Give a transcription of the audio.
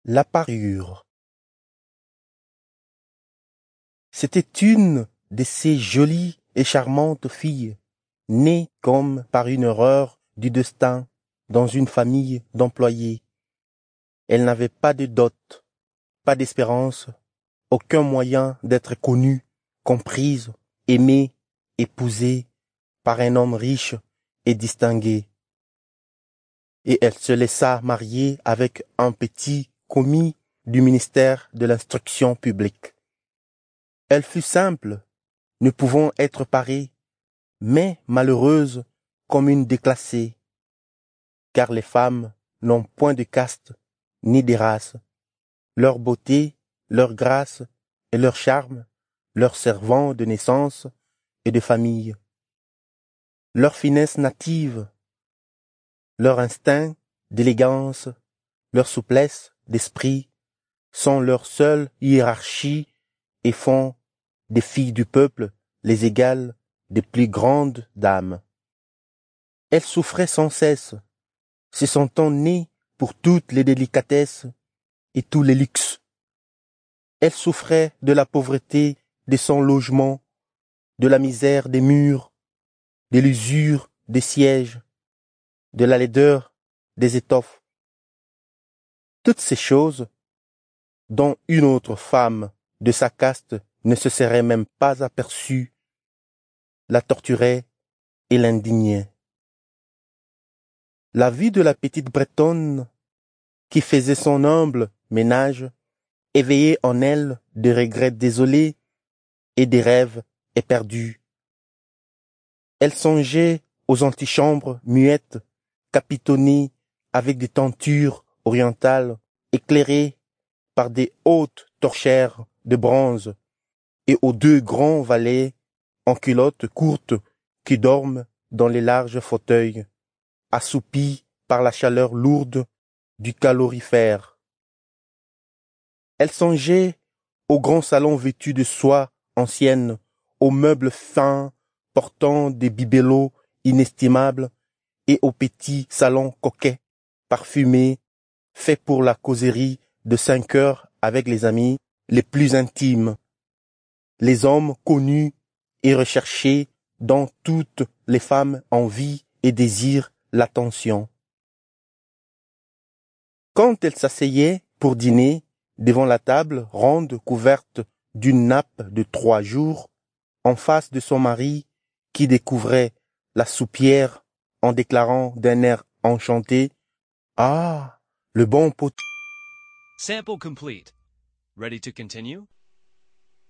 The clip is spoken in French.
La parure. C'était une de ces jolies et charmantes filles, nées comme par une erreur du destin dans une famille d'employés. Elle n'avait pas de dot, pas d'espérance, aucun moyen d'être connue, comprise, aimée, épousée par un homme riche et distingué. Et elle se laissa marier avec un petit commis du ministère de l'Instruction publique. Elle fut simple, ne pouvant être parée, mais malheureuse comme une déclassée, car les femmes n'ont point de caste ni de race. Leur beauté, leur grâce et leur charme leur servant de naissance et de famille. Leur finesse native, leur instinct d'élégance, leur souplesse d'esprit sont leur seule hiérarchie et font des filles du peuple les égales des plus grandes dames. Elles souffraient sans cesse, se sentant nées pour toutes les délicatesses et tous les luxes. Elles souffraient de la pauvreté de son logement, de la misère des murs, de l'usure des sièges, de la laideur des étoffes. Toutes ces choses, dont une autre femme de sa caste ne se serait même pas aperçue, la torturaient et l'indignaient. La vie de la petite Bretonne, qui faisait son humble ménage, éveillait en elle des regrets désolés et des rêves éperdus. Elle songeait aux antichambres muettes, capitonnées avec des tentures orientales, éclairées par des hautes torchères de bronze, et aux deux grands valets en culottes courtes qui dorment dans les larges fauteuils, assoupis par la chaleur lourde du calorifère. Elle songeait au grand salon vêtu de soie ancienne, aux meubles fins portant des bibelots inestimables et aux petits salons coquets, parfumés, faits pour la causerie de 5 heures avec les amis les plus intimes, les hommes connus et recherchés dont toutes les femmes envient et désirent l'attention. Quand elle s'asseyait pour dîner devant la table ronde couverte d'une nappe de 3 jours, en face de son mari qui découvrait la soupière en déclarant d'un air enchanté: « Ah, le bon pot... » Sample complete. Ready to continue?